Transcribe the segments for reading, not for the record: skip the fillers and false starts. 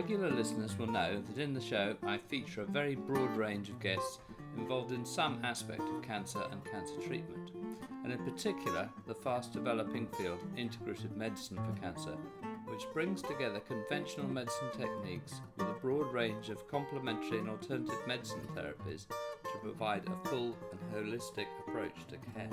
Regular listeners will know that in the show I feature a very broad range of guests involved in some aspect of cancer and cancer treatment, and in particular the fast developing field of integrative medicine for cancer, which brings together conventional medicine techniques with a broad range of complementary and alternative medicine therapies to provide a full and holistic approach to care.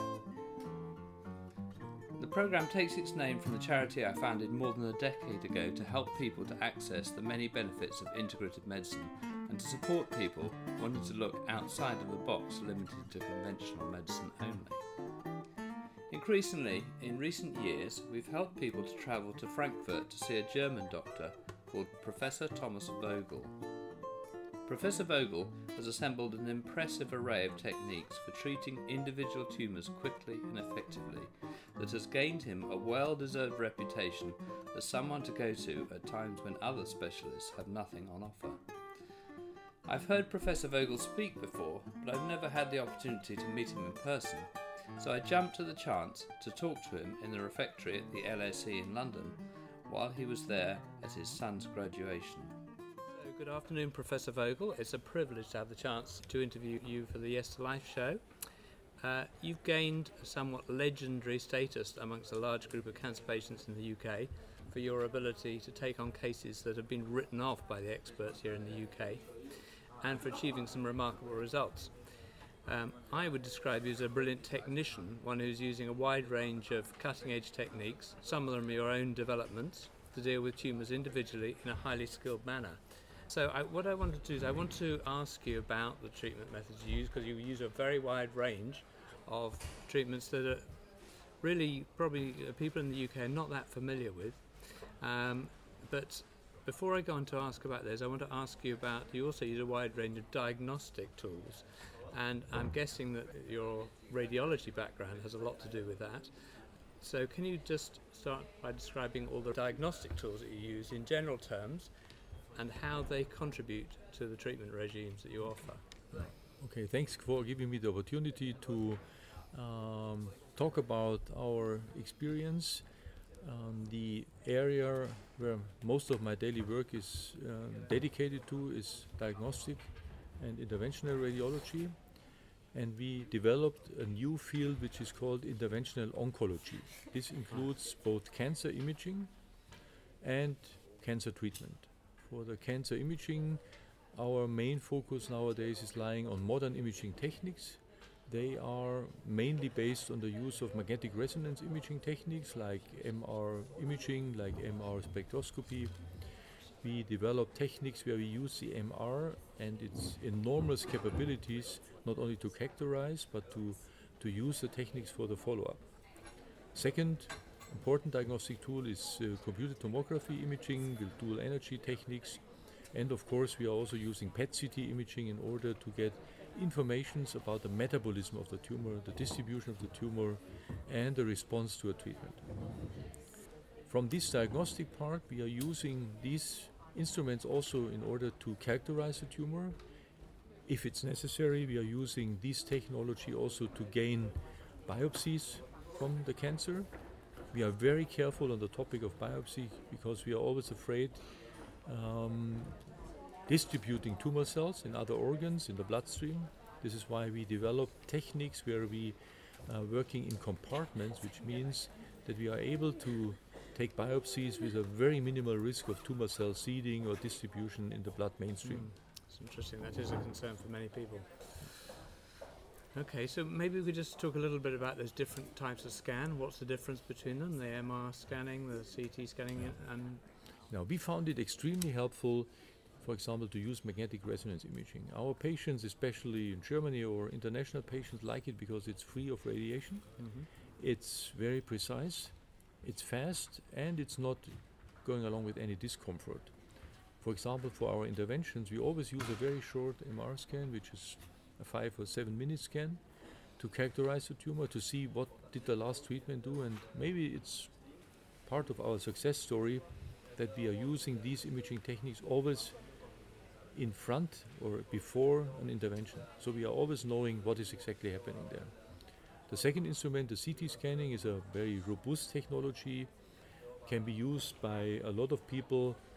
The programme takes its name from the charity I founded more than a decade ago to help people to access the many benefits of integrative medicine and to support people wanting to look outside of the box limited to conventional medicine only. Increasingly, in recent years, we've helped people to travel to Frankfurt to see a German doctor called Professor Thomas Vogel. Professor Vogel has assembled an impressive array of techniques for treating individual tumours quickly and effectively that has gained him a well-deserved reputation as someone to go to at times when other specialists have nothing on offer. I've heard Professor Vogel speak before, but I've never had the opportunity to meet him in person, so I jumped at the chance to talk to him in the refectory at the LSE in London while he was there at his son's graduation. Good afternoon, Professor Vogel. It's a privilege to have the chance to interview you for the Yes to Life show. You've gained a somewhat legendary status amongst a large group of cancer patients in the UK for your ability to take on cases that have been written off by the experts here in the UK and for achieving some remarkable results. I would describe you as a brilliant technician, one who's using a wide range of cutting-edge techniques, some of them your own developments, to deal with tumours individually in a highly skilled manner. So what I want to do is I want to ask you about the treatment methods you use, because you use a very wide range of treatments that are really probably people in the UK are not that familiar with. But before I go on to ask about those, I want to ask you about, you also use a wide range of diagnostic tools, and I'm guessing that your radiology background has a lot to do with that. So can you just start by describing all the diagnostic tools that you use in general terms, and how they contribute to the treatment regimes that you offer? Okay, thanks for giving me the opportunity to talk about our experience. The area where most of my daily work is dedicated to is diagnostic and interventional radiology, and we developed a new field which is called interventional oncology. This includes both cancer imaging and cancer treatment. For the cancer imaging, our main focus nowadays is lying on modern imaging techniques. They are mainly based on the use of magnetic resonance imaging techniques like MR imaging, like MR spectroscopy. We develop techniques where we use the MR and its enormous capabilities not only to characterize but to use the techniques for the follow-up. Second important diagnostic tool is computed tomography imaging with dual energy techniques, and of course we are also using PET-CT imaging in order to get information about the metabolism of the tumor, the distribution of the tumor, and the response to a treatment. From this diagnostic part, we are using these instruments also in order to characterize the tumor. If it's necessary, we are using this technology also to gain biopsies from the cancer. We are very careful on the topic of biopsy because we are always afraid distributing tumor cells in other organs in the bloodstream. This is why we develop techniques where we are working in compartments, which means that we are able to take biopsies with a very minimal risk of tumor cell seeding or distribution in the blood mainstream. It's interesting. That is a concern for many people. Okay, so maybe we could just talk a little bit about those different types of scan. What's the difference between them, the MR scanning, the CT scanning, and... Now, we found it extremely helpful, for example, to use magnetic resonance imaging. Our patients, especially in Germany or international patients, like it because it's free of radiation. Mm-hmm. It's very precise, it's fast, and it's not going along with any discomfort. For example, for our interventions, we always use a very short MR scan, which is a 5 or 7 minute scan, to characterize the tumor, to see what did the last treatment do, and maybe it's part of our success story that we are using these imaging techniques always in front or before an intervention. So we are always knowing what is exactly happening there. The second instrument, the CT scanning, is a very robust technology, can be used by a lot of people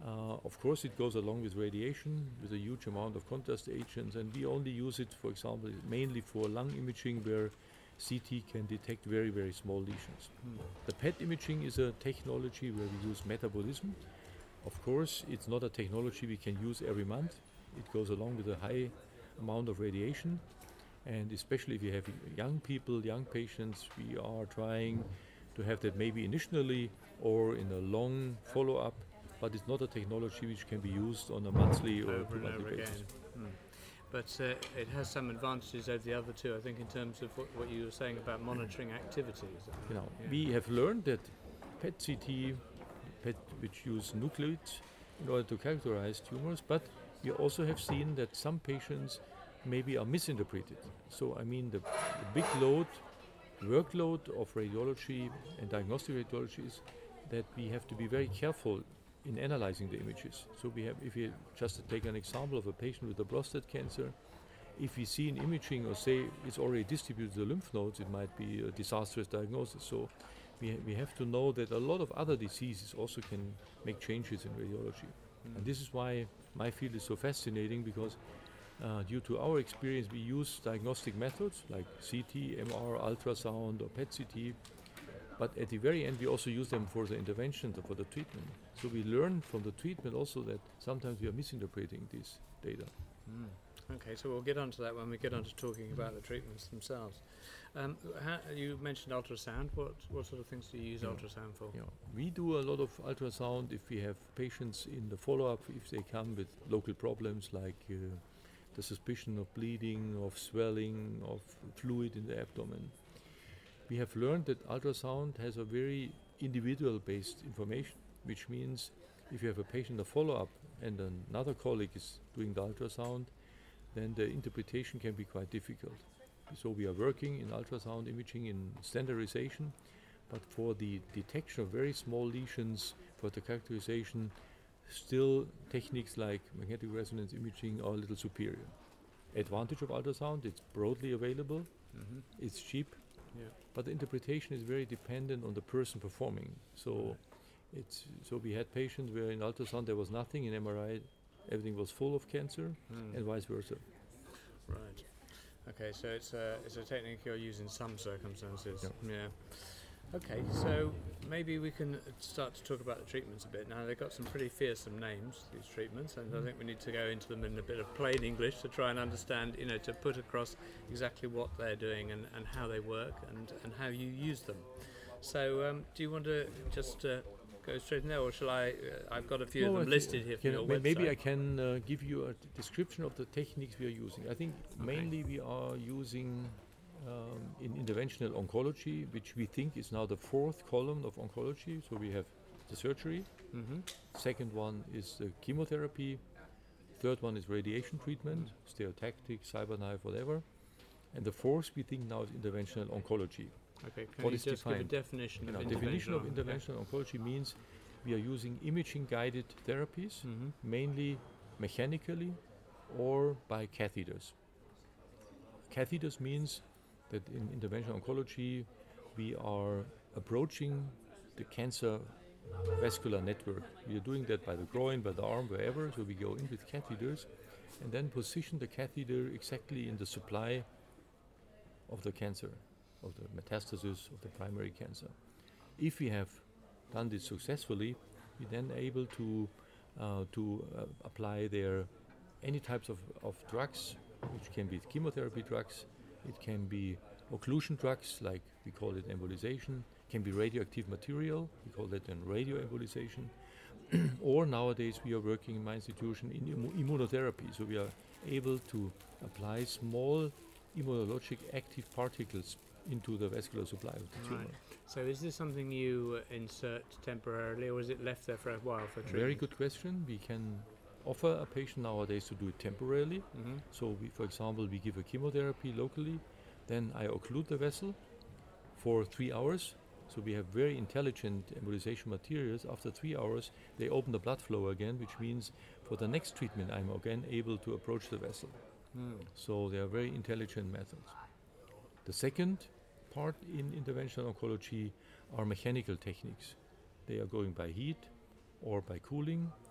Of course, it goes along with radiation, with a huge amount of contrast agents, and we only use it, for example, mainly for lung imaging, where CT can detect very, very small lesions. The PET imaging is a technology where we use metabolism. Of course, it's not a technology we can use every month. It goes along with a high amount of radiation, and especially if you have young people, young patients, we are trying to have that maybe initially or in a long follow-up, but it's not a technology which can be used on a monthly or over and two-monthly over basis. again. But it has some advantages over the other two, I think, in terms of what you were saying about monitoring activities. You know, Yeah. we have learned that PET-CT, PET which use nucleids in order to characterize tumors, but we also have seen that some patients maybe are misinterpreted. So I mean the big workload of radiology and diagnostic radiology is that we have to be very careful in analyzing the images. So if you just take an example of a patient with a prostate cancer, if we see an imaging or say it's already distributed to the lymph nodes, it might be a disastrous diagnosis. So we have to know that a lot of other diseases also can make changes in radiology. And this is why my field is so fascinating, because due to our experience, we use diagnostic methods like CT, MR, ultrasound, or PET-CT, but at the very end, we also use them for the intervention, for the treatment. So we learn from the treatment also that sometimes we are misinterpreting this data. Okay, so we'll get onto that when we get onto talking about the treatments themselves. You mentioned ultrasound. What sort of things do you use ultrasound for? Yeah. We do a lot of ultrasound if we have patients in the follow-up, if they come with local problems like the suspicion of bleeding, of swelling, of fluid in the abdomen. We have learned that ultrasound has a very individual-based information, which means if you have a patient in a follow-up and another colleague is doing the ultrasound, then the interpretation can be quite difficult. So we are working in ultrasound imaging in standardization, but for the detection of very small lesions, for the characterization, still techniques like magnetic resonance imaging are a little superior. Advantage of ultrasound, it's broadly available, it's cheap, but the interpretation is very dependent on the person performing. So we had patients where in ultrasound there was nothing, in MRI everything was full of cancer, and vice versa. Right. Okay, so it's a technique you're using in some circumstances. Yeah. Okay, so maybe we can start to talk about the treatments a bit. Now, they've got some pretty fearsome names, these treatments, and I think we need to go into them in a bit of plain English to try and understand, to put across exactly what they're doing and how they work and how you use them. So, do you want to just go straight in there, or shall I? I've got a few of them listed here from your website. Maybe I can give you a description of the techniques we are using. I think mainly we are using in interventional oncology, which we think is now the fourth column of oncology. So we have the surgery, second one is the chemotherapy, third one is radiation treatment, stereotactic, CyberKnife, whatever, and the fourth we think now is interventional oncology. Okay, can you just give a definition of interventional? Definition of interventional oncology means we are using imaging-guided therapies, mainly mechanically or by catheters. Catheters means that in interventional oncology we are approaching the cancer vascular network. We are doing that by the groin, by the arm, wherever, so we go in with catheters and then position the catheter exactly in the supply of the cancer, of the metastasis of the primary cancer. If we have done this successfully, we then able to apply there any types of drugs, which can be chemotherapy drugs, it can be occlusion drugs, like we call it embolization, can be radioactive material, we call that then radioembolization, or nowadays we are working in my institution in immunotherapy, so we are able to apply small immunologic active particles into the vascular supply of the tumor. So is this something you insert temporarily, or is it left there for a while for treatment? Very good question. We can offer a patient nowadays to do it temporarily. So we, for example, we give a chemotherapy locally, then I occlude the vessel for 3 hours. So we have very intelligent embolization materials. After 3 hours, they open the blood flow again, which means for the next treatment, I'm again able to approach the vessel. So they are very intelligent methods. The second part in interventional oncology are mechanical techniques. They are going by heat or by cooling,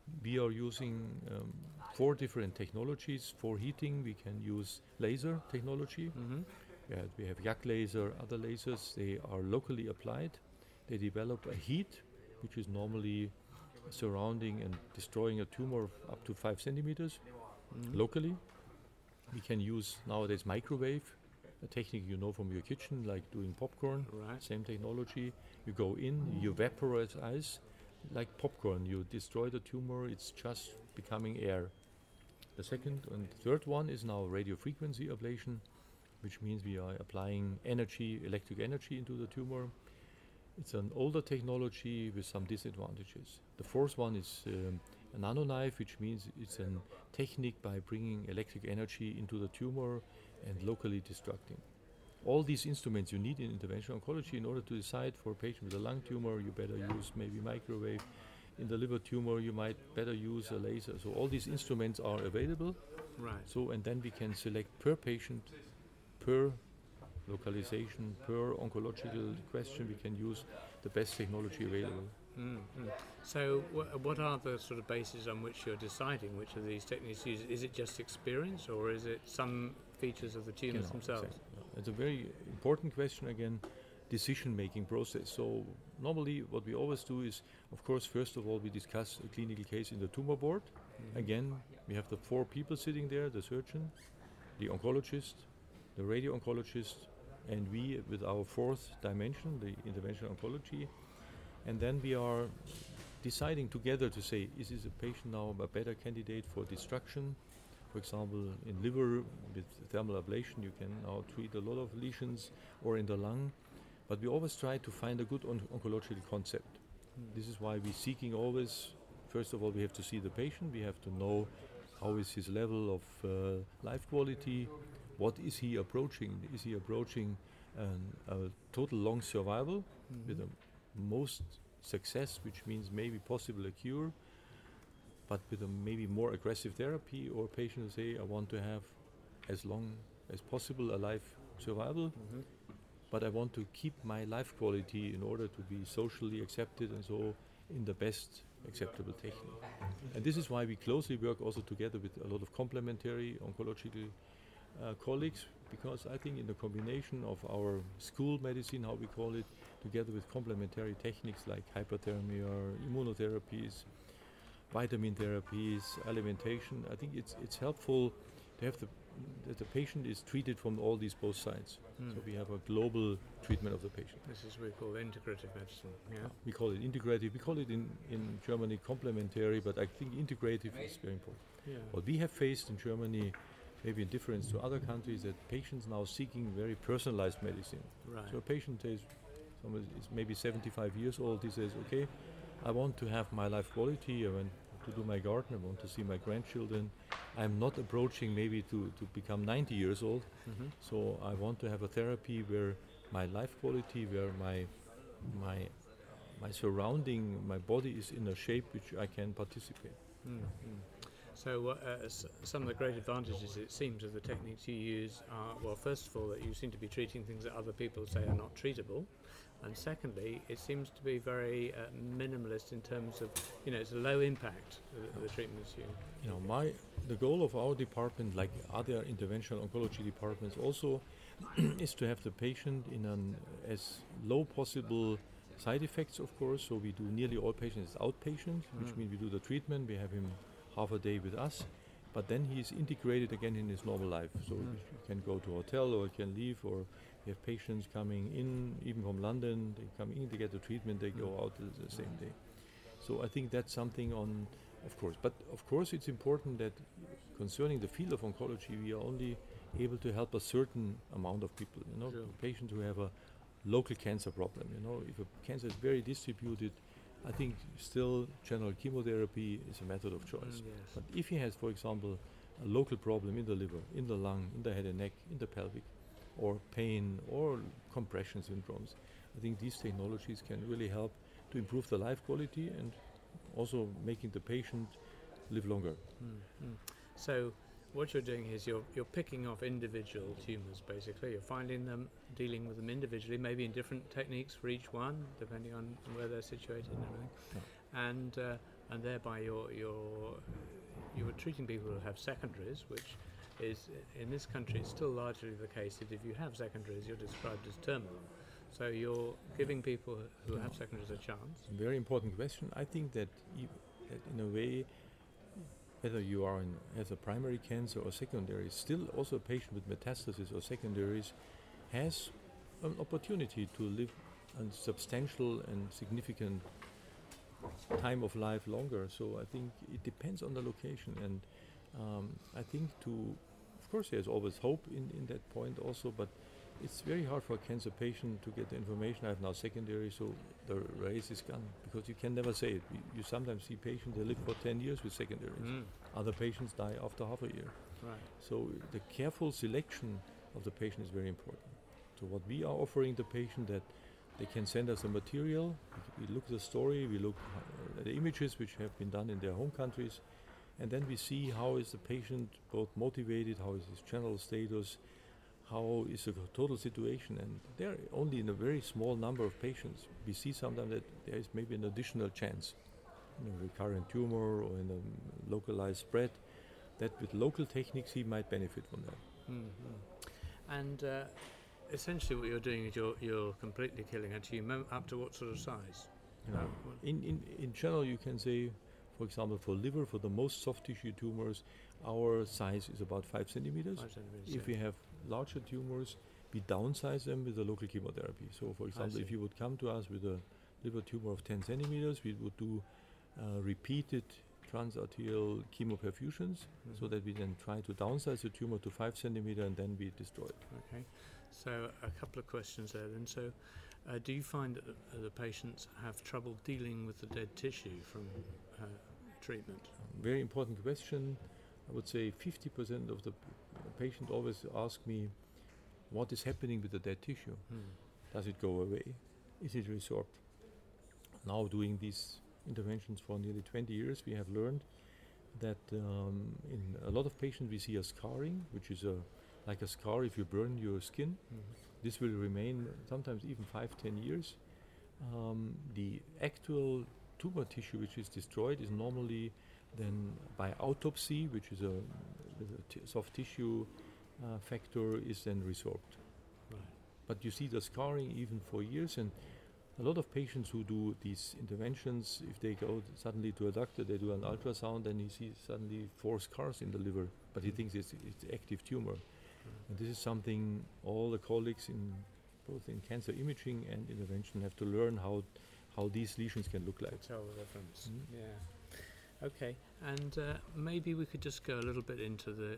We are using 4 different technologies. For heating, we can use laser technology. We have YAG laser, other lasers. They are locally applied. They develop a heat, which is normally surrounding and destroying a tumor up to 5 centimeters locally. We can use nowadays microwave, a technique you know from your kitchen, like doing popcorn. Right. Same technology. You go in, you vaporize ice, like popcorn. You destroy the tumor, it's just becoming air. The second and third one is now radio frequency ablation, which means we are applying energy, electric energy into the tumor. It's an older technology with some disadvantages. The fourth one is a nanoknife, which means it's a technique by bringing electric energy into the tumor and locally destructing. All these instruments you need in interventional oncology in order to decide for a patient with a lung tumor, you better use maybe microwave. In the liver tumor, you might better use a laser. So all these instruments are available. Right. So, and then we can select per patient, per localization, per oncological question, we can use the best technology available. So what are the sort of bases on which you're deciding which of these techniques to use? Is it just experience, or is it some features of the tumors themselves? Exactly. It's a very important question again, decision-making process. So normally what we always do is, of course, first of all, we discuss a clinical case in the tumor board. Again, we have the 4 people sitting there, the surgeon, the oncologist, the radio-oncologist, and we with our 4th dimension, the interventional oncology. And then we are deciding together to say, is this a patient now a better candidate for destruction? For example, in liver with thermal ablation, you can now treat a lot of lesions, or in the lung. But we always try to find a good oncological concept. This is why we're seeking always, first of all, we have to see the patient. We have to know how is his level of life quality. What is he approaching? Is he approaching a total long survival with the most success, which means maybe possible a cure, but with a maybe more aggressive therapy, or patients say, I want to have as long as possible a life survival, but I want to keep my life quality in order to be socially accepted and so in the best acceptable technique. And this is why we closely work also together with a lot of complementary oncological colleagues, because I think in the combination of our school medicine, how we call it, together with complementary techniques like hyperthermia, immunotherapies, vitamin therapies, alimentation, I think it's helpful to have that the patient is treated from all these both sides. So we have a global treatment of the patient. This is what we call integrative medicine. Yeah. We call it integrative. We call it in Germany complementary, but I think integrative is very important. Yeah. What we have faced in Germany, maybe in difference to other countries, that patients now seeking very personalized medicine. Right. So a patient says, someone is maybe 75 years old, he says, okay, I want to have my life quality, I want to do my garden, I want to see my grandchildren. I'm not approaching maybe to become 90 years old, so I want to have a therapy where my life quality, where my surrounding, my body is in a shape which I can participate. So some of the great advantages, it seems, of the techniques you use are, well, first of all, that you seem to be treating things that other people say are not treatable. And secondly, it seems to be very minimalist in terms of, it's a low impact, the treatments you... The goal of our department, like other interventional oncology departments also, is to have the patient in an as low possible side effects, of course. So we do nearly all patients as outpatient, which means we do the treatment, we have him half a day with us, but then he is integrated again in his normal life. So he can go to a hotel or he can leave, or we have patients coming in, even from London, they come in, they get the treatment, they go out the same day. So I think that's something on, of course. But of course it's important that concerning the field of oncology, we are only able to help a certain amount of people. Sure. Patients who have a local cancer problem. If a cancer is very distributed, I think still general chemotherapy is a method of choice. Yes. But if he has, for example, a local problem in the liver, in the lung, in the head and neck, in the pelvic, or pain, or compression syndromes, I think these technologies can really help to improve the life quality and also making the patient live longer. So what you're doing is you're picking off individual tumours, basically. You're finding them, dealing with them individually, maybe in different techniques for each one, depending on where they're situated and everything. Yeah. And and thereby you're treating people who have secondaries, which is, in this country, it's still largely the case that if you have secondaries, you're described as terminal. So you're giving people who have secondaries a chance. Very important question. I think that in a way, whether you are has a primary cancer or secondary, still also a patient with metastasis or secondaries has an opportunity to live a substantial and significant time of life longer. So I think it depends on the location, and I think of course there's always hope in that point also, but it's very hard for a cancer patient to get the information. I have now secondary, so the race is gone, because you can never say it. You sometimes see patients, they live for 10 years with secondaries. Other patients die after half a year. Right. So the careful selection of the patient is very important. So what we are offering the patient, that they can send us the material, we look at the story, we look at the images which have been done in their home countries, and then we see how is the patient both motivated, how is his general status, how is the total situation, and they're only in a very small number of patients. We see sometimes that there is maybe an additional chance in a recurrent tumor or in a localized spread, that with local techniques he might benefit from that. Mm-hmm. And essentially what you're doing is you're completely killing a tumor up to what sort of size? In general, you can say, for example, for liver, for the most soft tissue tumors, our size is about 5 centimeters. 5 centimeters. If we have larger tumors, we downsize them with the local chemotherapy. So, for example, if you would come to us with a liver tumor of 10 centimeters, we would do repeated transarterial chemoperfusions, so that we then try to downsize the tumor to 5 centimeters and then we destroy it. Okay. So a couple of questions there then. So do you find that the patients have trouble dealing with the dead tissue from treatment? Very important question. I would say 50% of the patient always ask me, what is happening with the dead tissue? Does it go away? Is it resorbed? Now, doing these interventions for nearly 20 years, we have learned that in a lot of patients we see a scarring, which is like a scar if you burn your skin. This will remain sometimes even 5-10 years. The actual tumor tissue which is destroyed is normally then by autopsy, which is a soft tissue factor, is then resorbed. Right. But you see the scarring even for years, and a lot of patients who do these interventions, if they go suddenly to a doctor, they do an ultrasound, and he sees suddenly 4 scars in the liver, but he thinks it's active tumor. And this is something all the colleagues both in cancer imaging and intervention have to learn how these lesions can look like. Tell the difference. Yeah. Okay. And maybe we could just go a little bit into the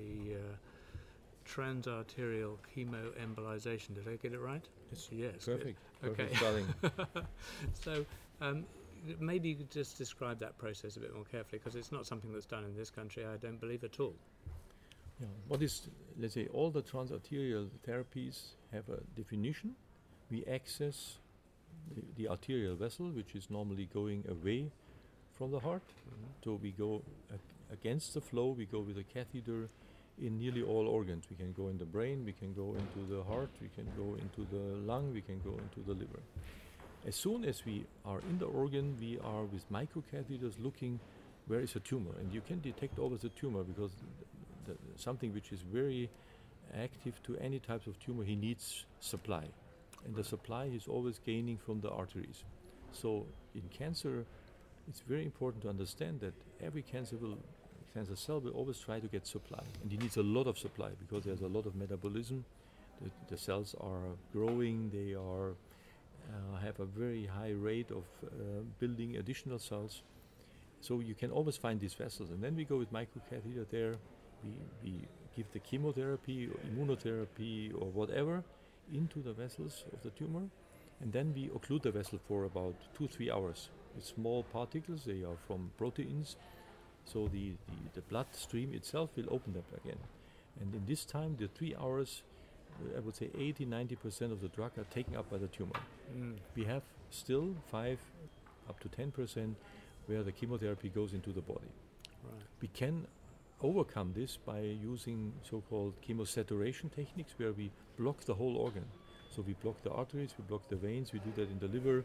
transarterial chemoembolization. Did I get it right? Yes. Perfect. Good. Perfect Okay. spelling. So maybe you could just describe that process a bit more carefully, because it's not something that's done in this country, I don't believe, at all. Yeah. What is, let's say, all the transarterial therapies have a definition. We access the arterial vessel, which is normally going away from the heart. So we go against the flow, we go with a catheter in nearly all organs. We can go in the brain, we can go into the heart, we can go into the lung, we can go into the liver. As soon as we are in the organ, we are with microcatheters looking where is a tumor. And you can detect always a tumor, because something which is very active to any types of tumor, he needs supply. And the supply is always gaining from the arteries. So in cancer, it's very important to understand that every cancer cell will always try to get supply. And he needs a lot of supply, because there's a lot of metabolism. The cells are growing, they are have a very high rate of building additional cells. So you can always find these vessels. And then we go with microcatheter there. We give the chemotherapy or immunotherapy or whatever into the vessels of the tumor, and then we occlude the vessel for about 2-3 hours with small particles. They are from proteins, so the blood stream itself will open them again. And in this time, the 3 hours, I would say 80-90% of the drug are taken up by the tumor. We have still 5 up to 10% where the chemotherapy goes into the body. Right. We can overcome this by using so-called chemosaturation techniques, where we block the whole organ. So we block the arteries, we block the veins, we do that in the liver,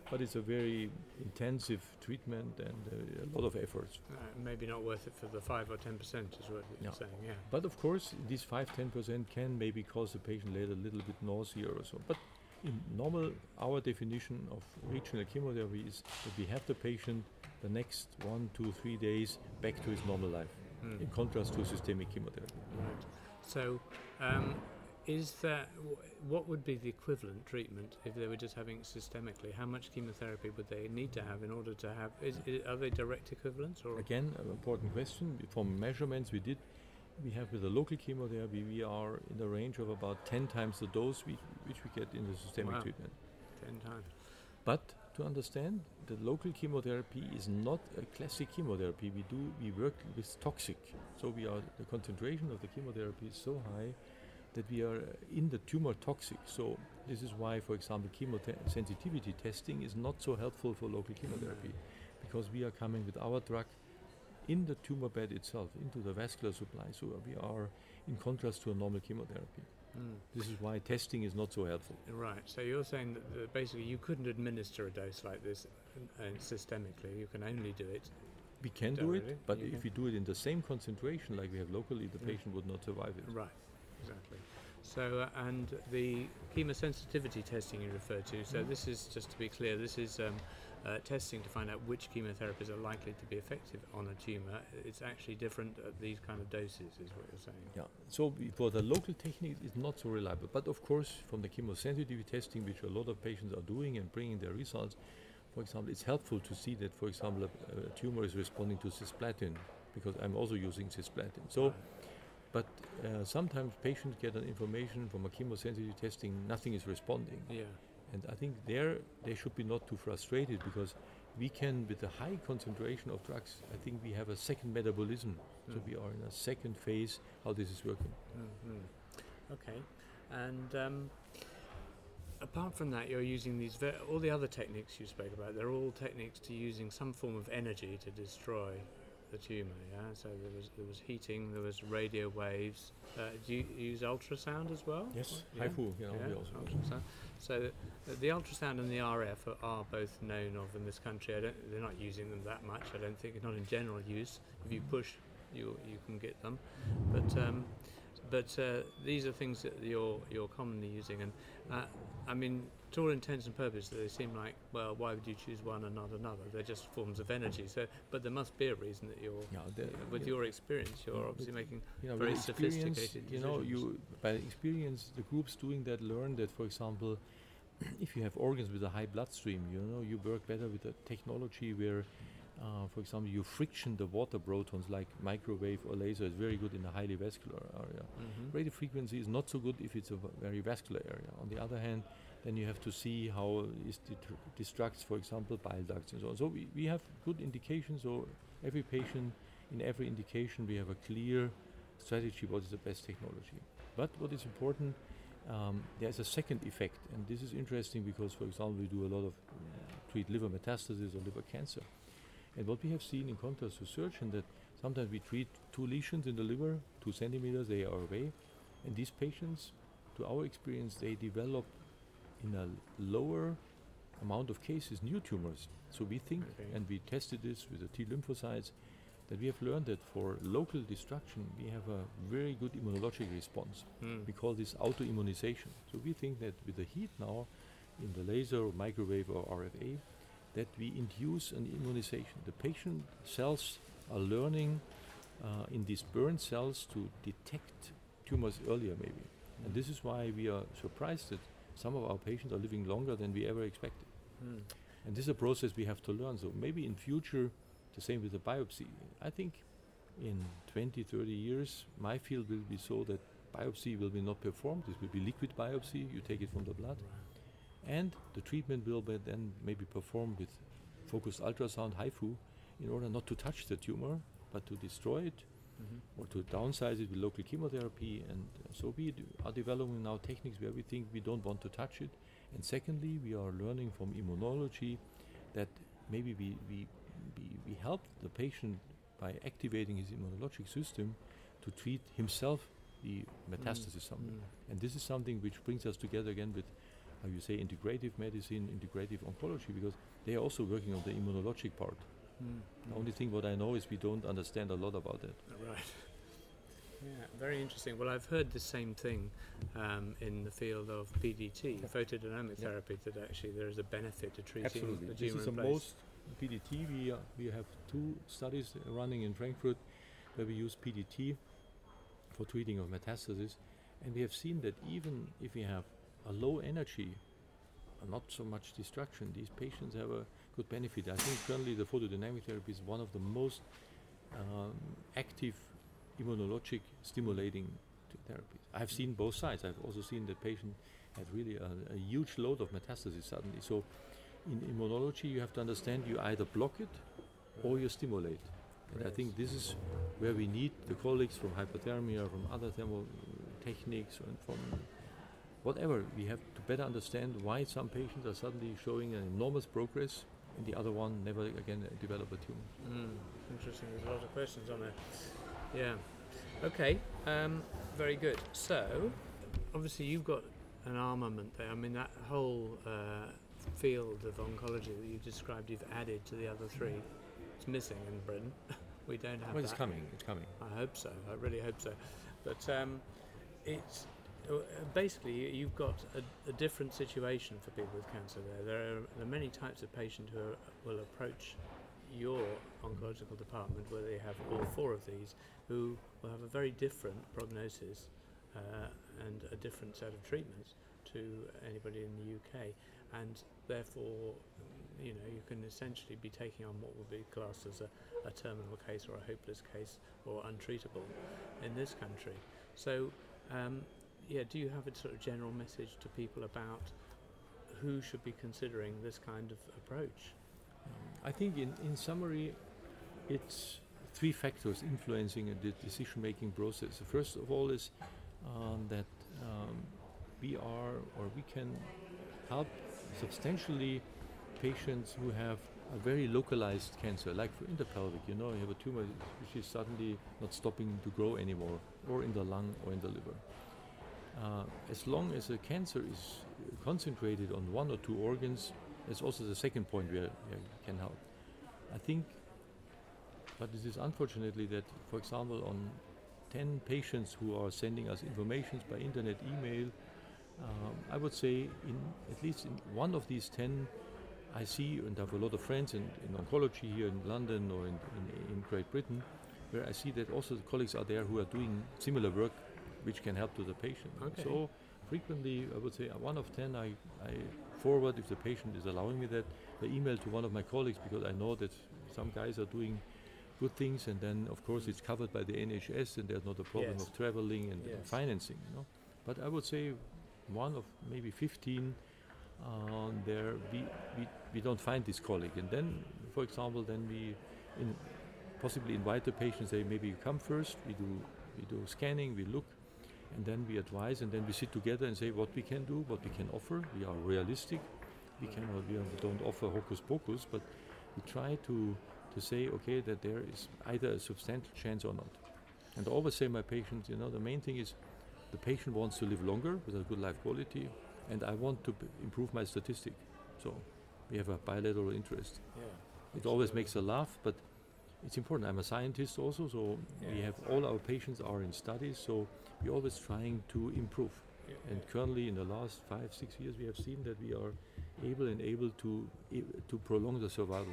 but it's a very intensive treatment and a lot of efforts. Maybe not worth it for the 5 or 10% is what you're saying, yeah. But of course, these 5-10% can maybe cause the patient later a little bit nausea or so. But in normal, our definition of regional chemotherapy is that we have the patient the next 1, 2, 3 days back to his normal life, in contrast to systemic chemotherapy. Right. So, what would be the equivalent treatment if they were just having it systemically? How much chemotherapy would they need to have in order to have? Are they direct equivalents or? Again, an important question. From measurements we did, we have with the local chemotherapy, we are in the range of about 10 times the dose which we get in the systemic treatment. 10 times. But to understand, the local chemotherapy is not a classic chemotherapy. We work with toxic. So the concentration of the chemotherapy is so high that we are in the tumor toxic. So this is why, for example, sensitivity testing is not so helpful for local chemotherapy, because we are coming with our drug in the tumor bed itself, into the vascular supply. So we are in contrast to a normal chemotherapy. This is why testing is not so helpful. Right, so you're saying that basically you couldn't administer a dose like this systemically, you can only do it. We can do it, but if we do it in the same concentration like we have locally, the patient would not survive it. Right, exactly. So, and the chemosensitivity testing you referred to, so this is, just to be clear, this is testing to find out which chemotherapies are likely to be effective on a tumour. It's actually different at these kind of doses, is what you're saying. Yeah, so for the local technique, it's not so reliable. But of course, from the chemosensitivity testing, which a lot of patients are doing and bringing their results, for example, it's helpful to see that, for example, a tumor is responding to cisplatin, because I'm also using cisplatin. So, but sometimes patients get an information from a chemosensitivity testing, nothing is responding. Yeah. And I think there they should be not too frustrated, because we can, with a high concentration of drugs, I think we have a second metabolism. So we are in a second phase how this is working. Okay. And apart from that, you're using these all the other techniques you spoke about. They're all techniques to using some form of energy to destroy the tumour. Yeah. So there was heating, there was radio waves. Do you use ultrasound as well? Yes, HIFU. We also ultrasound. So the ultrasound and the RF are both known of in this country. They're not using them that much. I don't think, not in general use. If you push, you can get them. But these are things that you're commonly using, and I mean, to all intents and purposes, they seem like, well, why would you choose one and not another? They're just forms of energy. So, but there must be a reason that with your experience, you're obviously making very sophisticated decisions. By experience, the groups doing that learn that, for example, if you have organs with a high bloodstream, you work better with a technology where, for example, you friction the water protons like microwave or laser is very good in a highly vascular area. Radio frequency is not so good if it's a very vascular area. On the other hand, then you have to see how it destructs, for example, bile ducts and so on. So we have good indications. So every patient, in every indication, we have a clear strategy what is the best technology. But what is important, there's a second effect, and this is interesting because, for example, we do a lot of treat liver metastasis or liver cancer. And what we have seen in contrast to surgeon, that sometimes we treat 2 lesions in the liver, 2 centimeters, they are away, and these patients, to our experience, they develop in a lower amount of cases new tumors. So we think, and we tested this with the T lymphocytes, that we have learned that for local destruction we have a very good immunologic response. We call this autoimmunization. So we think that with the heat now, in the laser or microwave or RFA, that we induce an immunization. The patient cells are learning in these burn cells to detect tumors earlier maybe. And this is why we are surprised that some of our patients are living longer than we ever expected. And this is a process we have to learn. So maybe in future, the same with the biopsy. I think in 20, 30 years, my field will be so that biopsy will be not performed. This will be liquid biopsy. You take it from the blood. And the treatment will be then maybe performed with focused ultrasound, HIFU, in order not to touch the tumor, but to destroy it or to downsize it with local chemotherapy. And so we are developing now techniques where we think we don't want to touch it. And secondly, we are learning from immunology that maybe we help the patient by activating his immunologic system to treat himself the metastasis somewhere. And this is something which brings us together again with how you say, integrative medicine, integrative oncology, because they are also working on the immunologic part. The only thing what I know is we don't understand a lot about that. Right. Yeah, very interesting. Well, I've heard the same thing in the field of PDT, photodynamic therapy, that actually there is a benefit to treating Absolutely. the This tumour is in the place. most PDT. We have 2 studies running in Frankfurt where we use PDT for treating of metastasis, and we have seen that even if we have a low energy, not so much destruction, these patients have a good benefit. I think currently the photodynamic therapy is one of the most active immunologic stimulating therapies. I've seen both sides. I've also seen the patient had really a huge load of metastasis suddenly. So in immunology, you have to understand you either block it or you stimulate. And I think this is where we need the colleagues from hypothermia, from other thermal techniques, and from whatever. We have to better understand why some patients are suddenly showing an enormous progress and the other one never again develop a tumor. Interesting. There's a lot of questions on there. Yeah. Okay. Very good. So, obviously, you've got an armament there. I mean, that whole field of oncology that you described, you've added to the other 3. It's missing in Britain. We don't have Well, that. it's coming. It's coming. I hope so. I really hope so. But it's basically you've got a different situation for people with cancer there. There are many types of patients who will approach your oncological department where they have all 4 of these, who will have a very different prognosis and a different set of treatments to anybody in the UK, and therefore you can essentially be taking on what would be classed as a terminal case or a hopeless case or untreatable in this country. So do you have a sort of general message to people about who should be considering this kind of approach? I think in summary, it's 3 factors influencing the decision-making process. First of all is that we can help substantially patients who have a very localized cancer, like in the pelvic, you have a tumor which is suddenly not stopping to grow anymore, or in the lung or in the liver. As long as the cancer is concentrated on 1 or 2 organs, that's also the second point where we can help. I think, but this is unfortunately that, for example, on 10 patients who are sending us information by internet, email, I would say at least in 1 of these 10, I see, and I have a lot of friends in oncology here in London or in Great Britain, where I see that also the colleagues are there who are doing similar work which can help to the patient. Okay. So frequently, I would say 1 of 10, I forward, if the patient is allowing me that, the email to one of my colleagues, because I know that some guys are doing good things, and then of course it's covered by the NHS and there's not a problem Yes. of traveling and Yes. financing. But I would say 1 of maybe 15 there we don't find this colleague, and then for example we possibly invite the patient, say maybe you come first, we do scanning, we look, and then we advise, and then we sit together and say what we can do, what we can offer. We are realistic. We don't offer hocus pocus, but we try to say, okay, that there is either a substantial chance or not. And I always say my patients, the main thing is the patient wants to live longer with a good life quality, and I want to improve my statistic. So we have a bilateral interest. Yeah. It always makes a laugh, but it's important. I'm a scientist also, so we have all our patients are in studies, so we're always trying to improve. Yeah. And currently, in the last 5-6 years, we have seen that we are able to prolong the survival.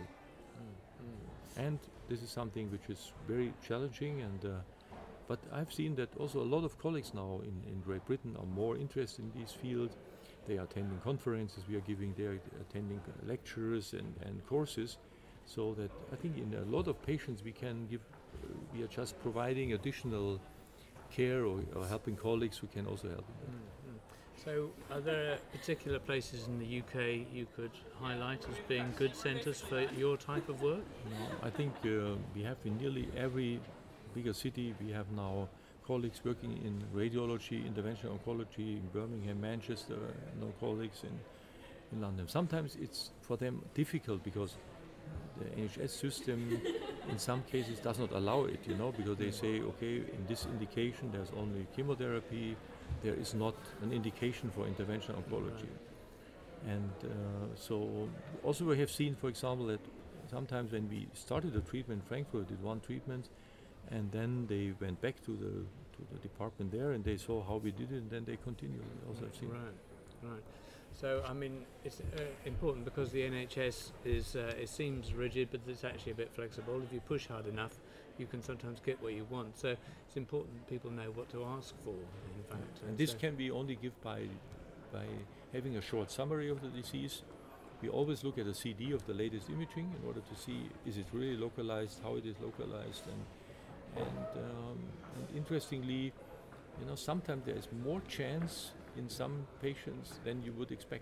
And this is something which is very challenging. But I've seen that also a lot of colleagues now in Great Britain are more interested in this field. They are attending conferences we are giving. They are attending lectures and courses. So that I think in a lot of patients we can give. We are just providing additional care or helping colleagues who can also help. So, are there particular places in the UK you could highlight as being good centres for your type of work? I think we have in nearly every bigger city, we have now colleagues working in radiology, interventional oncology in Birmingham, Manchester, colleagues in London. Sometimes it's for them difficult because the NHS system in some cases does not allow it, because they say, okay, in this indication there's only chemotherapy, there is not an indication for interventional oncology. And so also we have seen, for example, that sometimes when we started the treatment in Frankfurt, did one treatment, and then they went back to the department there, and they saw how we did it, and then they continued. Also, I've seen. Right. So, I mean, it's important because the NHS is, it seems rigid, but it's actually a bit flexible. If you push hard enough, you can sometimes get what you want. So it's important people know what to ask for, in fact. And this can be only given by having a short summary of the disease. We always look at a CD of the latest imaging in order to see is it really localized, how it is localized, and interestingly, sometimes there is more chance in some patients than you would expect.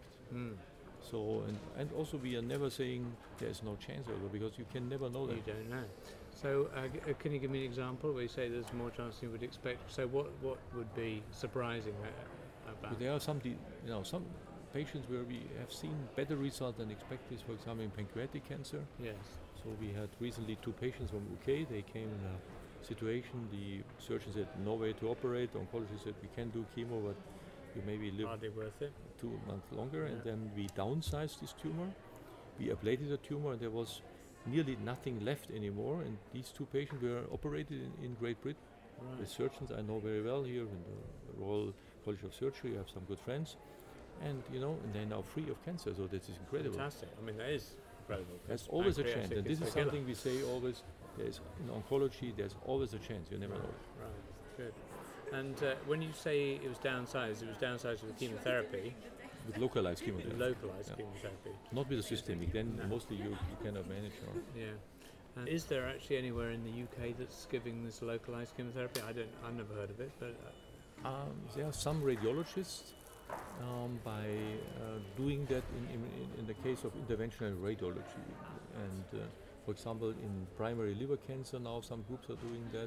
So and also we are never saying there is no chance over, because you can never know that. You don't know. So can you give me an example where you say there's more chance than you would expect? So what would be surprising about? But there are some patients where we have seen better results than expected. For example, in pancreatic cancer. Yes. So we had recently 2 patients from UK. They came in a situation, the surgeon said no way to operate. The oncologist said we can do chemo, but you maybe live Hardly worth it. 2 months longer. And then we downsized this tumor. We ablated the tumor, and there was nearly nothing left anymore. And these 2 patients were operated in Great Britain. Right. The surgeons I know very well here in the Royal College of Surgery. I have some good friends. And they're now free of cancer, so this is incredible. Fantastic. I mean, that is incredible. There's always a chance, and this is something we say always. There's in oncology, there's always a chance. You never know. Right. Good. And when you say it was downsized with chemotherapy. With localized chemotherapy. Localized chemotherapy. Not with the systemic. Then mostly you cannot manage. Yeah. And is there actually anywhere in the UK that's giving this localized chemotherapy? I've never heard of it, but there are some radiologists. By doing that in the case of interventional radiology. And for example, in primary liver cancer now some groups are doing that,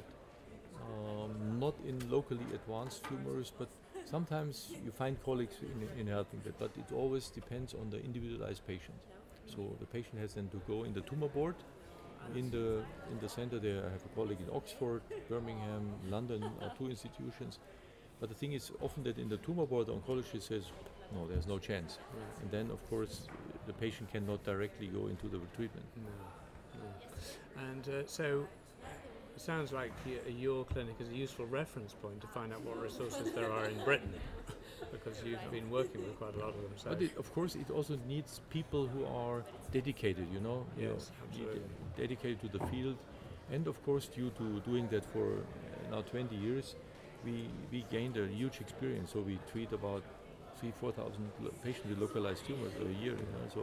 not in locally advanced tumors, but sometimes you find colleagues in helping that, but it always depends on the individualized patient. So the patient has then to go in the tumor board. In the center there I have a colleague in Oxford, Birmingham, London are 2 institutions. But the thing is often that in the tumor board, the oncologist says, no, there's no chance. Right. And then, of course, the patient cannot directly go into the treatment. No. And so it sounds like your clinic is a useful reference point to find out what resources there are in Britain, because you've been working with quite a lot of them. So. But of course, it also needs people who are dedicated, Yes, absolutely. Dedicated to the field. And of course, due to doing that for now 20 years, we gained a huge experience. So we treat about 3,000-4,000 patients with localized tumors a year.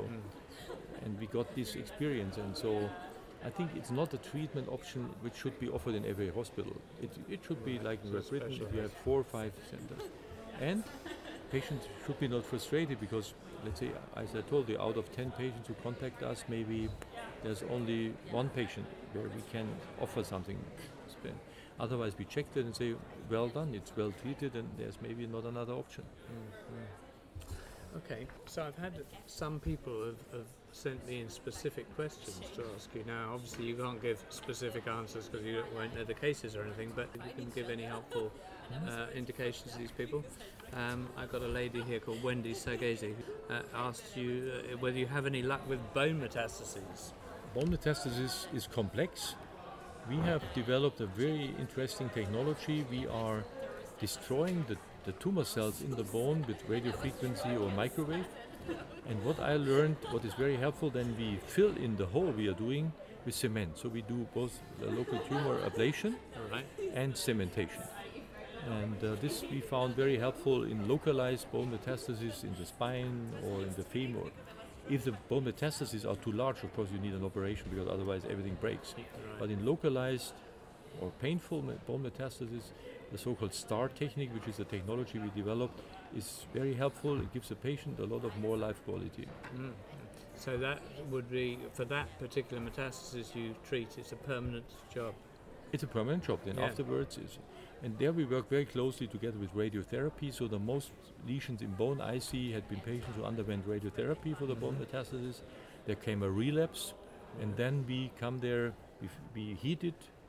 And we got this experience. And so I think it's not a treatment option which should be offered in every hospital. It should be like in Great Britain, if you have 4 or 5 centers. And patients should be not frustrated because, let's say, as I told you, out of 10 patients who contact us, maybe there's only 1 patient where we can offer something. Otherwise, we check it and say, well done, it's well treated, and there's maybe not another option. Okay, so I've had some people have sent me in specific questions to ask you. Now, obviously, you can't give specific answers because you won't know the cases or anything, but you can give any helpful indications to these people. I've got a lady here called Wendy Sagezi who asked you whether you have any luck with bone metastases. Bone metastasis is complex. We have developed a very interesting technology. We are destroying the tumor cells in the bone with radiofrequency or microwave. And what I learned, what is very helpful, then we fill in the hole we are doing with cement. So we do both the local tumor ablation and cementation. And this we found very helpful in localized bone metastasis in the spine or in the femur. If the bone metastases are too large, of course you need an operation because otherwise everything breaks. Right. But in localized or painful bone metastasis, the so-called STAR technique, which is a technology we developed, is very helpful. It gives the patient a lot of more life quality. So that would be, for that particular metastasis you treat, it's a permanent job? It's a permanent job. Then afterwards, and there we work very closely together with radiotherapy. So the most lesions in bone I see had been patients who underwent radiotherapy for the bone metastasis. There came a relapse, and then we come there, we heat it,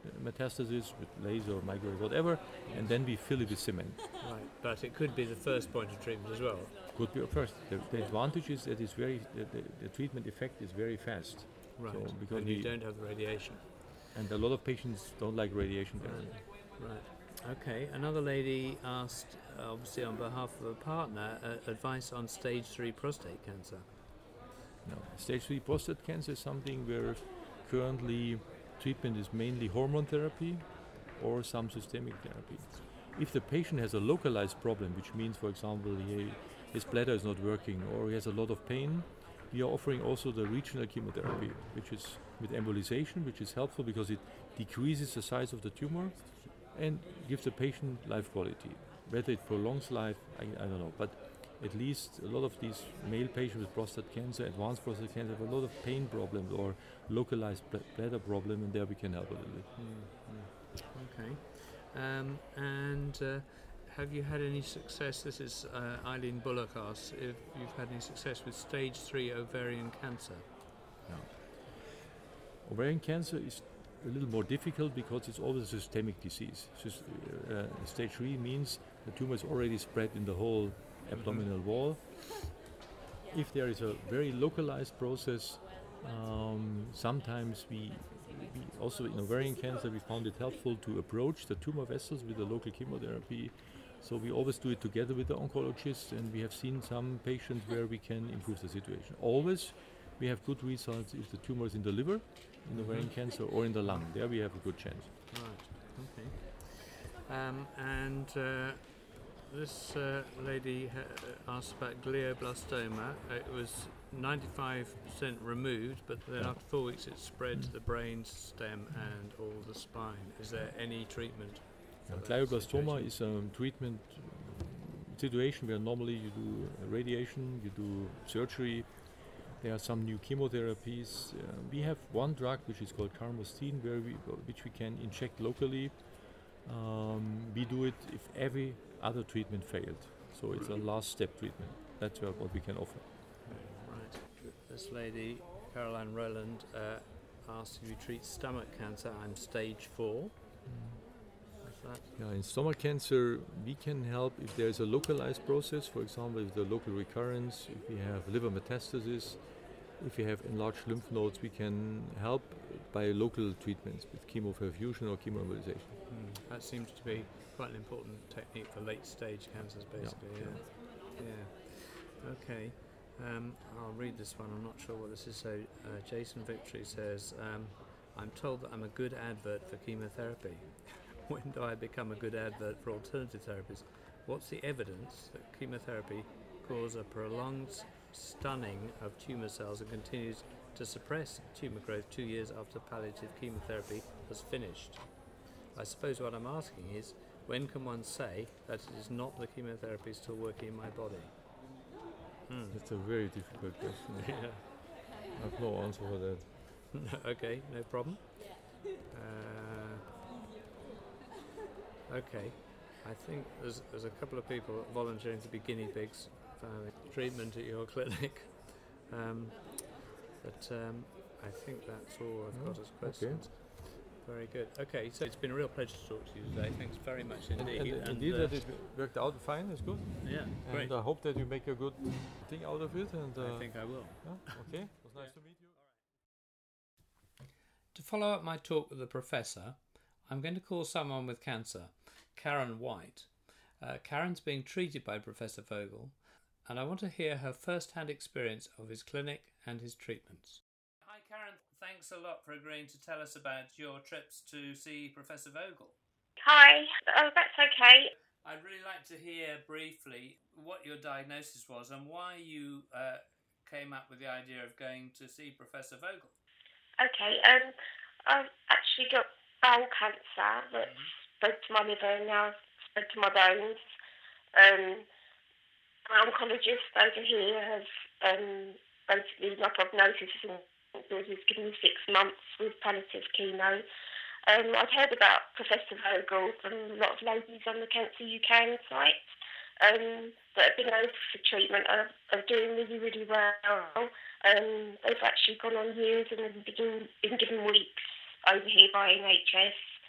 metastasis with laser or microwave, whatever, and then we fill it with cement. Right, but it could be the first point of treatment as well. Could be first. The advantage is that the treatment effect is very fast. Right, So because and you don't have the radiation. and a lot of patients don't like radiation therapy. Right. Okay. Another lady asked, obviously on behalf of a partner, advice on stage 3 prostate cancer. No. Stage 3 prostate cancer is something where currently treatment is mainly hormone therapy or some systemic therapy. If the patient has a localized problem, which means, for example, his bladder is not working or he has a lot of pain, we are offering also the regional chemotherapy, which is with embolization, which is helpful because it decreases the size of the tumor and gives the patient life quality. Whether it prolongs life, I don't know, but at least a lot of these male patients with prostate cancer, advanced prostate cancer, have a lot of pain problems or localized bladder problem, and there we can help a little bit. Okay. Have you had any success? This is Eileen Bullock asks if you've had any success with stage 3 ovarian cancer. No. Ovarian cancer is a little more difficult because it's always a systemic disease. Stage 3 means the tumor is already spread in the whole abdominal wall. If there is a very localized process, sometimes we also in ovarian cancer we found it helpful to approach the tumor vessels with the local chemotherapy. So we always do it together with the oncologist, and we have seen some patients where we can improve the situation. Always we have good results if the tumor is in the liver, in ovarian cancer, or in the lung. There we have a good chance. Right. Okay. This lady asked about glioblastoma. It was 95% removed, but then after 4 weeks it spread to the brain stem and all the spine. Is there any treatment? Glioblastoma is a treatment situation where normally you do radiation, you do surgery. There are some new chemotherapies. We have one drug which is called carmostine, which we can inject locally. We do it if every other treatment failed. So it's a last step treatment. That's what we can offer. Right. This lady, Caroline Rowland, asked if you treat stomach cancer. I'm stage 4. Yeah, in stomach cancer, we can help if there is a localized process, for example, if the local recurrence, if we have liver metastasis, if we have enlarged lymph nodes, we can help by local treatments with chemoperfusion or chemoembolization. That seems to be quite an important technique for late stage cancers, basically. Yeah. Okay. I'll read this one. I'm not sure what this is. So Jason Victory says, I'm told that I'm a good advert for chemotherapy. When do I become a good advert for alternative therapies? What's the evidence that chemotherapy causes a prolonged stunning of tumour cells and continues to suppress tumour growth 2 years after palliative chemotherapy has finished? I suppose what I'm asking is, when can one say that it is not the chemotherapy still working in my body? That's a very difficult question. Yeah. I have no answer for that. Okay, no problem. Okay, I think there's a couple of people volunteering to be guinea pigs for treatment at your clinic. But I think that's all I've got as questions. Okay. Very good. Okay, so it's been a real pleasure to talk to you today. Thanks very much indeed. And indeed, that it worked out fine. It's good. Yeah, great. And I hope that you make a good thing out of it. And I think I will. Yeah, okay, it was nice to meet you. To follow up my talk with the professor, I'm going to call someone with cancer, Karen White. Karen's being treated by Professor Vogel, and I want to hear her first-hand experience of his clinic and his treatments. Hi Karen, thanks a lot for agreeing to tell us about your trips to see Professor Vogel. Hi, that's okay. I'd really like to hear briefly what your diagnosis was and why you came up with the idea of going to see Professor Vogel. Okay, I've actually got bowel cancer that spread to my liver and now spread to my bones. My oncologist over here has basically my prognosis is given me 6 months with palliative chemo. I'd heard about Professor Vogel from a lot of ladies on the Cancer UK site that have been over for treatment are doing really, really well. They've actually gone on years and have been given weeks over here by NHS.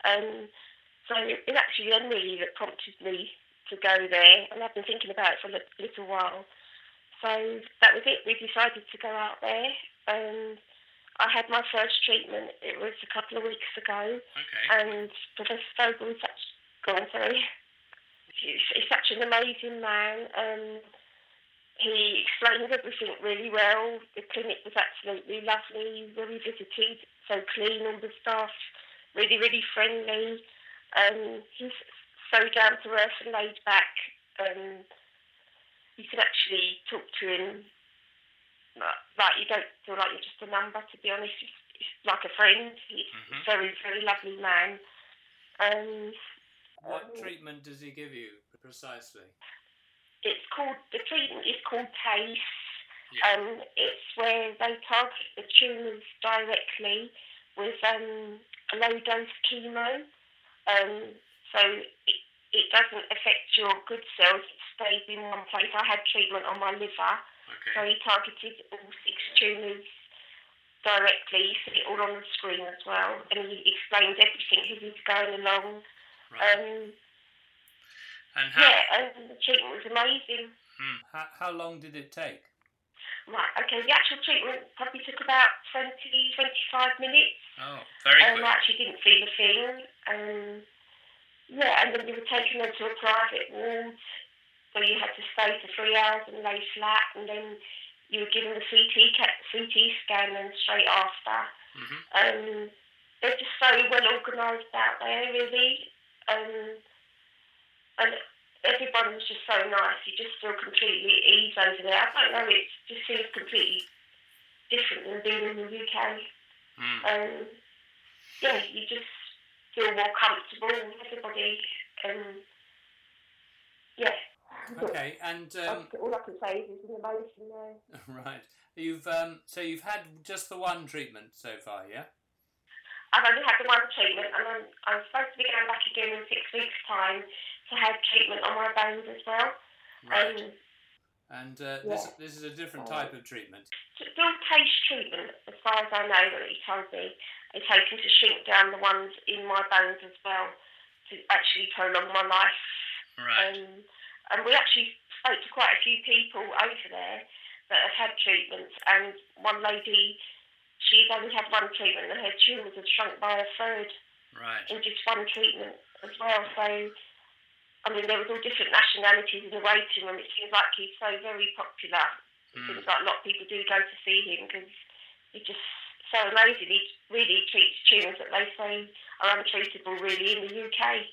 So it was actually them really that prompted me to go there, and I've been thinking about it for a little while. So that was it. We decided to go out there. I had my first treatment. It was a couple of weeks ago. Okay. And Professor Vogel is he's such an amazing man. He explained everything really well. The clinic was absolutely lovely, where we visited, so clean, all the staff, really, really friendly. He's so down to earth and laid back. You can actually talk to him like you don't feel like you're just a number, to be honest. He's like a friend. He's a very, very lovely man. What treatment does he give you precisely? The treatment is called TACE. Yeah. It's where they target the tumours directly with a low dose chemo. So it doesn't affect your good cells, it stays in one place. I had treatment on my liver, so he targeted all 6 tumours directly. You see it all on the screen as well, and he explained everything as he's going along. Right. And the treatment was amazing. How long did it take? Right, okay, the actual treatment probably took about 20-25 minutes. Oh, very quick. I actually didn't feel a thing. And then you were taken into a private ward where you had to stay for 3 hours and lay flat, and then you were given the CT scan then straight after. They're just so well organised out there, really. And everyone was just so nice. You just feel completely at ease over there. I don't know, it just feels completely different than being in the UK. You just feel more comfortable with everybody. Okay, and all I can say is there's an emotion there. Right. You've had just the one treatment so far, yeah? I've only had the one treatment, and I'm supposed to be going back again in 6 weeks' time to have treatment on my bones as well. Right. This is a different type of treatment. Still TACE treatment, as far as I know, that he told me. They're hoping to shrink down the ones in my bones as well to actually prolong my life. Right. And we actually spoke to quite a few people over there that have had treatments, and one lady, she'd only had one treatment and her tumours had shrunk by a third in just one treatment as well. So, I mean, there was all different nationalities in the waiting room. It seems like he's so very popular. It seems like a lot of people do go to see him because he's just so amazing. He really treats tumours that they say are untreatable, really, in the UK.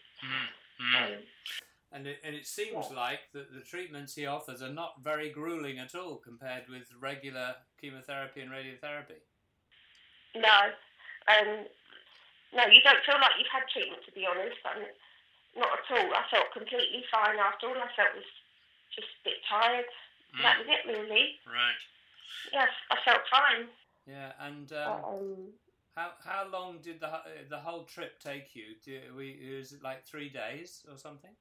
And it seems like that the treatments he offers are not very gruelling at all compared with regular chemotherapy and radiotherapy. No. No, you don't feel like you've had treatment, to be honest. Not at all. I felt completely fine after all. I felt was just a bit tired. That was it, really. Right. Yes, I felt fine. Yeah, and how long did the whole trip take you? Was it like 3 days or something?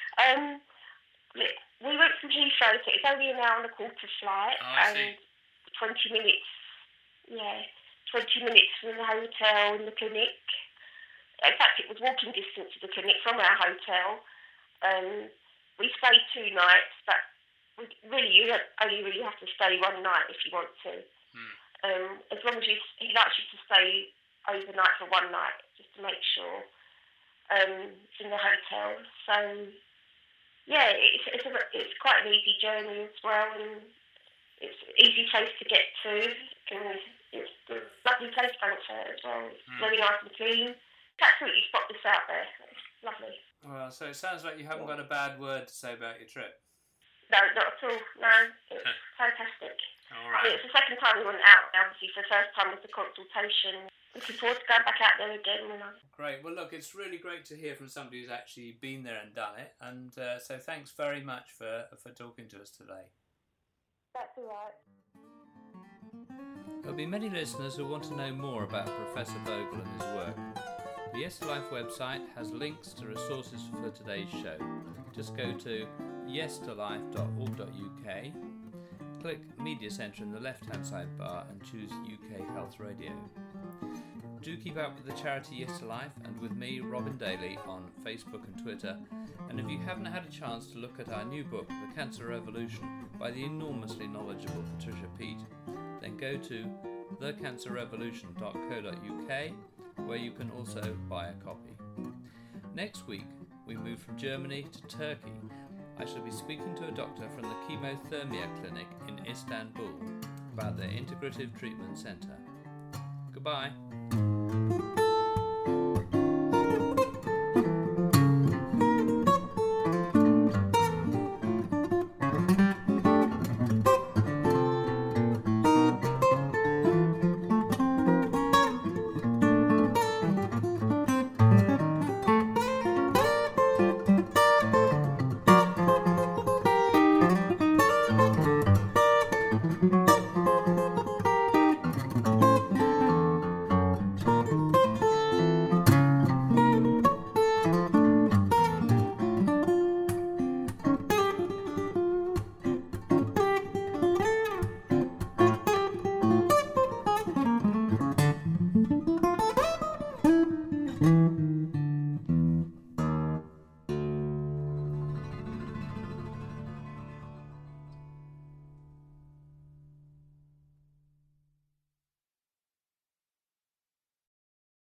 We went from Heathrow, so it's only an hour and a quarter flight, and 20 minutes. Yeah, 20 minutes from the hotel and the clinic. In fact, it was walking distance to the clinic from our hotel. We stayed 2 nights, but you only really have to stay 1 night if you want to. As long as he likes you to stay overnight for 1 night, just to make sure, in the hotel. So, yeah, it's quite an easy journey as well, and it's an easy place to get to, and it's a lovely place, Frankfurt, as well. It's very nice and clean. It's absolutely spotless out there. It's lovely. Well, so it sounds like you haven't got a bad word to say about your trip. No, not at all. No, it's fantastic. All right. It's the second time we went out, obviously, for the first time with the consultation. Looking forward to going back out there again. Great. Well, look, it's really great to hear from somebody who's actually been there and done it. And so thanks very much for talking to us today. That's all right. There'll be many listeners who want to know more about Professor Vogel and his work. The Yes to Life website has links to resources for today's show. Just go to yestolife.org.uk, click Media Centre in the left-hand sidebar and choose UK Health Radio. Do keep up with the charity Yes to Life and with me, Robin Daly, on Facebook and Twitter. And if you haven't had a chance to look at our new book, The Cancer Revolution, by the enormously knowledgeable Patricia Peat, then go to thecancerrevolution.co.uk, where you can also buy a copy. Next week, we move from Germany to Turkey. I shall be speaking to a doctor from the Chemothermia Clinic in Istanbul about their integrative treatment centre. Goodbye.